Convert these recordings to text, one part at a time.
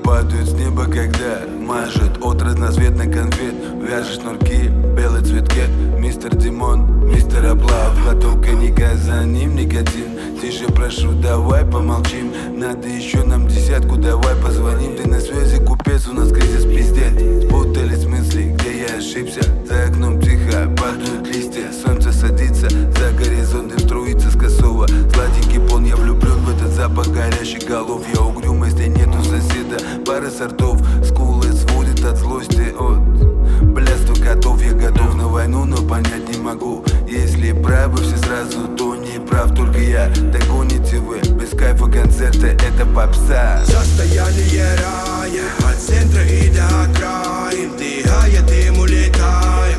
падают с неба, когда мажет от разноцветных конфет. Вяжешь шнурки, белый цветкет. Мистер Димон, мистер Облав. Глоток коньяка, за ним никотин. Тише прошу, давай помолчим. Надо еще нам десятку, давай позвоним. Ты на связи, купец, у нас кризис пиздец. Спутались мысли, где я ошибся. За окном тихо падают листья. Солнце садится, за горизонтом струится с косого. Сладенький пон, я влюблен в этот запах горящих голов. Я угрюм, если нету соседа. Пары сортов, скулы сводит от злости, от блядства котов. Я готов на войну, но понять не могу. Если правы все сразу, то не прав только я. Догоните вы, без кайфа концерта, это попса. Состояние рая, от центра и до окраин, вдыхая дым, улетая.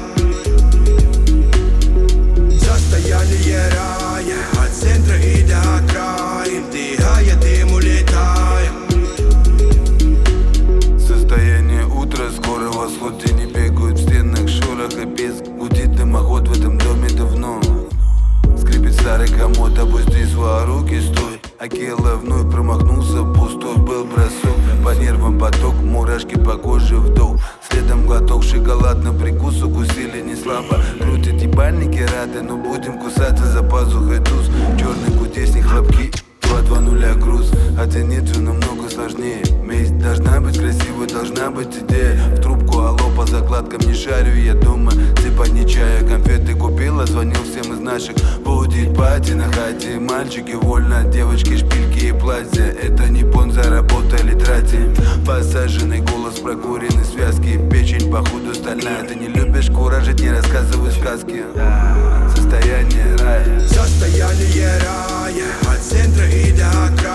Состояние рая, от центра и до окраин, вдыхая дым, улетая. Состояние утра, скоро восход, тени бегают в стенах, шорох и песк. Гудит дымоход в этом доме давно. Скрипит старый комод, опусти свои руки, стой. Акела вновь промахнулся, пустой был бросок. По нервам поток, мурашки по коже вдох. Следом глоток, шоколадный прикус, укусили не слабо. Крутят ебальники рады, но будем кусаться за пазухой туз. Черный кудесник, хлопки, 2-2-0 груз. Хотя нет, все намного сложнее. Месть должна быть красивой, должна быть идея. В трубку, алло, по закладкам не шарю я дома. Сыпать не чая, конфеты купила, звонил всем из наших. Будет пати на хате, мальчики вольно, девочки, шпильки и платья. Это не пон, заработали, тратим. Посаженный голос, прокуренный связки. Печень, походу, стальная. Ты не любишь куражить, не рассказывай сказки. Состояние рая. Состояние рая, от центра и до окраин.